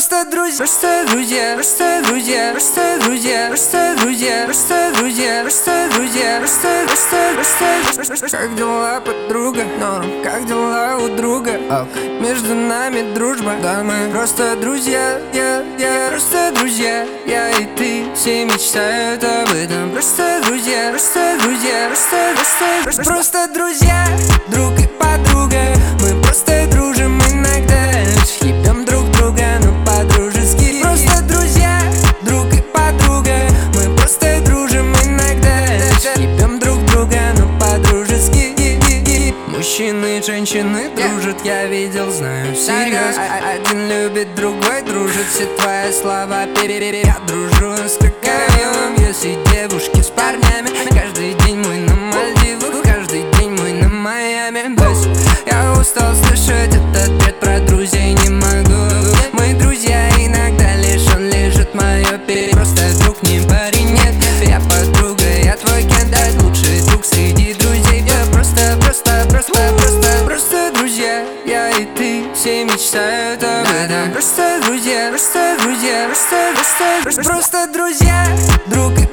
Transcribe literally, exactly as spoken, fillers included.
Просто друзья, просто друзья, просто друзья, просто друзья, просто друзья, просто друзья, просто друзья, просто, просто, просто. Как дела, подруга? Норм. Как дела у друга? Ок. Между нами дружба, да мы просто друзья, я, я, просто друзья, я и ты. Все мечтают об этом. Просто друзья, просто друзья, просто, просто, просто, просто друзья, друг и подруга. Мы просто дружим иногда, лишь ебем друг друга, но по-дружески. Просто друзья, друг и подруга. Мы просто дружим иногда, лишь ебем друг друга, но по-дружески. Мужчины и женщины дружат, я видел, знаю, всерьез. Один любит, другой дружит, все твои слова перерери. Я дружу с крокодилом, если девушки с парнями. Каждый день мой на Мальдивах, каждый день мой на Майами. Бэс, я устал слышать этот ответ про друзей, не могу. Мы друзья иногда, лишь он лежит мое перед. Просто друг, не парень, нет. Я подруга, я твой кентайт, лучший друг среди друзей. Я просто, просто, просто, просто, просто друзья, я и ты. Все мечтают об этом. Просто друзья, просто друзья, просто, просто, просто друзья, друг и